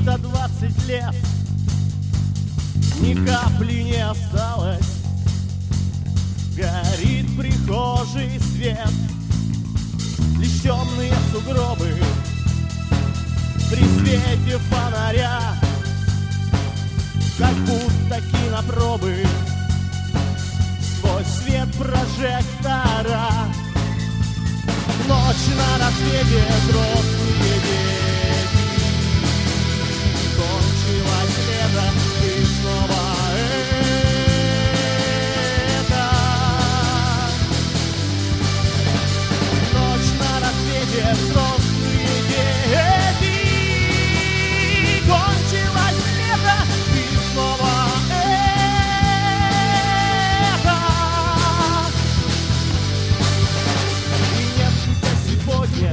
320 лет, ни капли не осталось. Горит в прихожей свет, лишь темные сугробы при свете фонаря, как будто кинопробы сквозь свет прожектора. Ночь на рассвете, взрослые дети, кончилось лето, и снова это. Ночь на рассвете, взрослые дети, кончилось лето, и снова это. И нет тебя сегодня,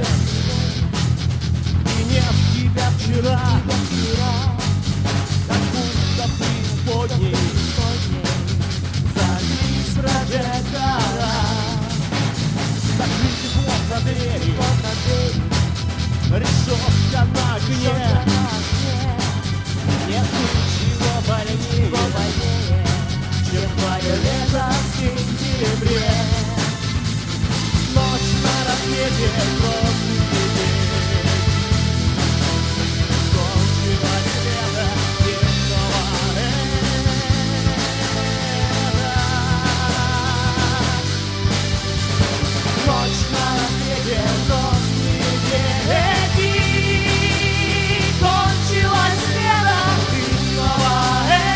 и нет тебя вчера, как будто преисподней завис прожектора. Закрытый вход за дверью, решетка на окне. Нет ничего больнее, чем твое лето в сентябре. Ночь на рассвете, взрослые дети, кончилось лето, и снова это. Ночь на рассвете, взрослые дети, кончилось лето, и снова это.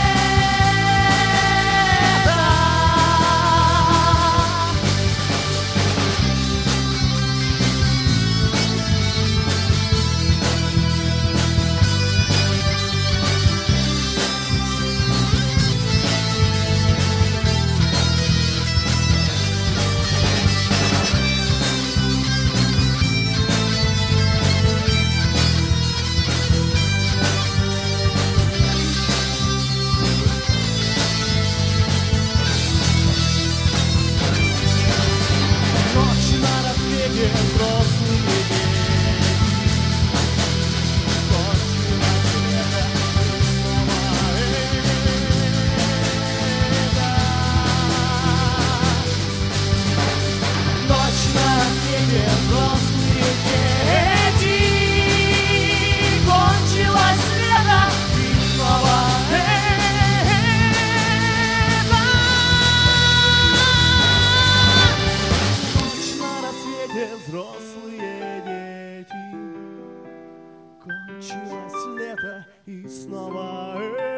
Ночь на рассвете, взрослые дети, кончилось лето, и снова это. Ночь на рассвете, взрослые дети, кончилось лето, и снова это. Ночь на рассвете, взрослые дети, кончилось лето, и снова